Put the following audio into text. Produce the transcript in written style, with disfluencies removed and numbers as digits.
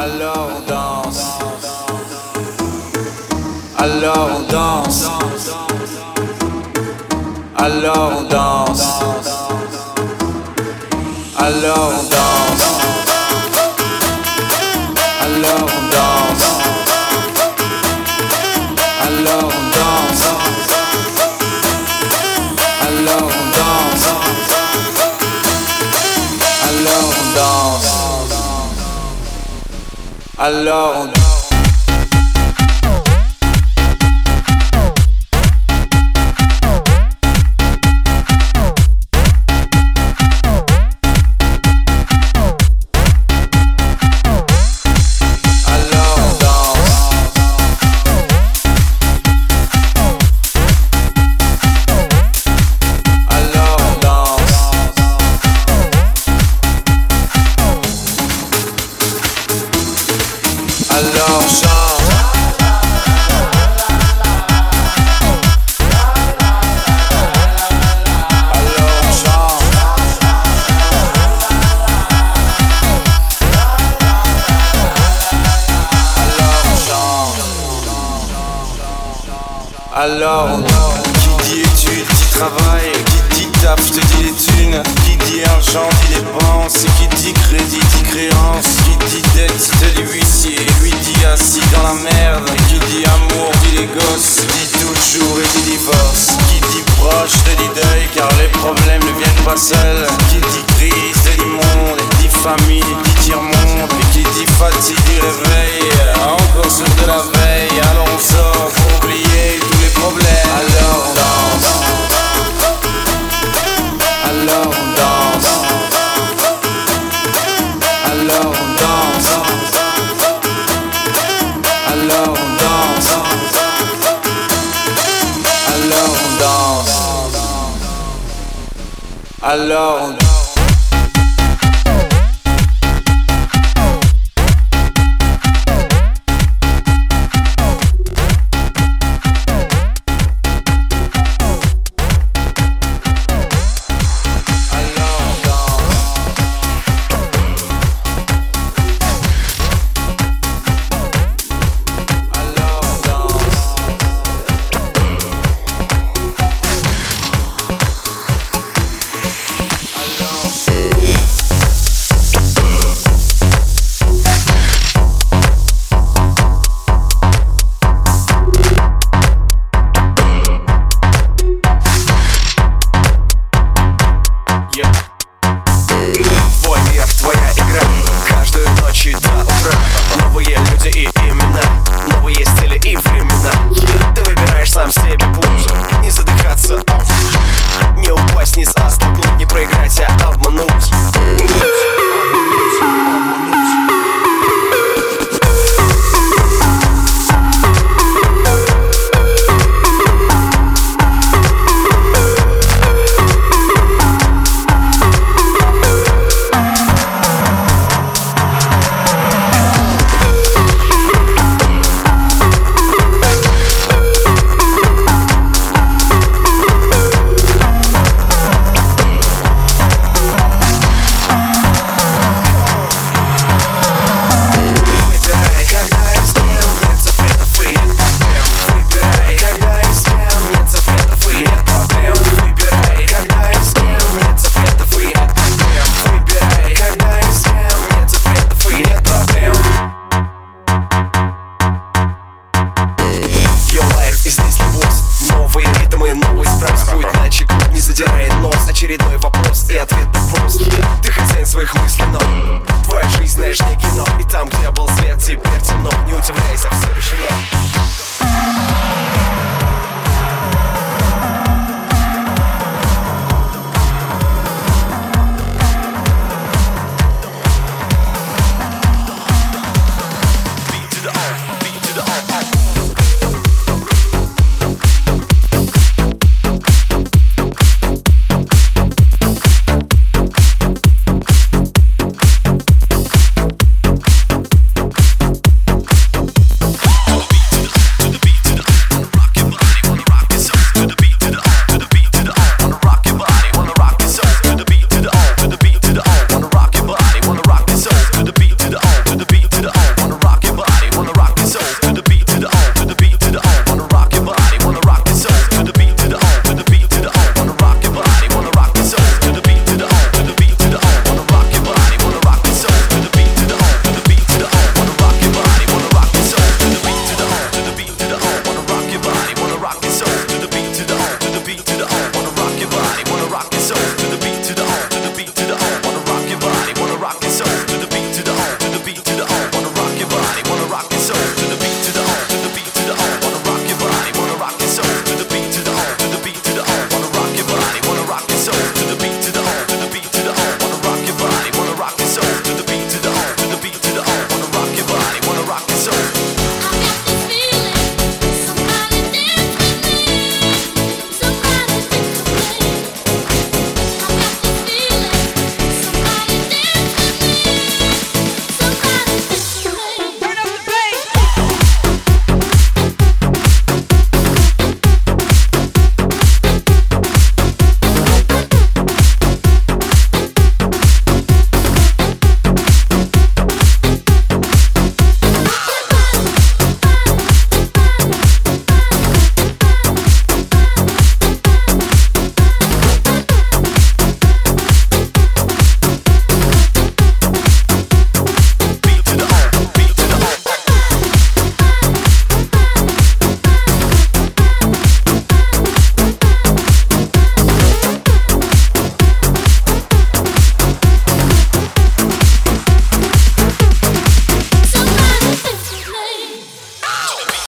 Alors on danse. Alors on danse. Alors on danse. Alors on danse. Alors on danse. Alors on danse. Alors on danse. Alors on danse. Alors on danse. Alors chante. Alors chante. Alors chante. Alors qui dit études, dit travail, qui dit taf, te dit les thunes, qui dit argent, dit dépenses, qui dit crédit, dit créance, qui dit dette, te dit huissier, lui dit assis dans la merde, qui dit amour, dit les gosses, dit toujours et dit divorce, qui dit proche, te dit deuil, car les problèmes ne viennent pas seuls, qui dit crise, te dit monde, dit famille, dit tiers-monde, et qui dit fatigue, dit réveil, encore sur de la veille, alors on sort pour oublier tous les problèmes, alors on danse. Alors on danse. Alors on danse. Alors on danse. Alors on danse. Alors on danse. Новые люди и имена, новые стили и времена. Ты выбираешь сам себе путь, не задыхаться, не упасть, не застыгнуть, не проиграть, а обмануть. Очередной вопрос и ответ так прост. Ты хозяин своих мыслей, но твоя жизнь, знаешь, не кино. И там, где был свет, теперь темно. Не удивляйся, все решено.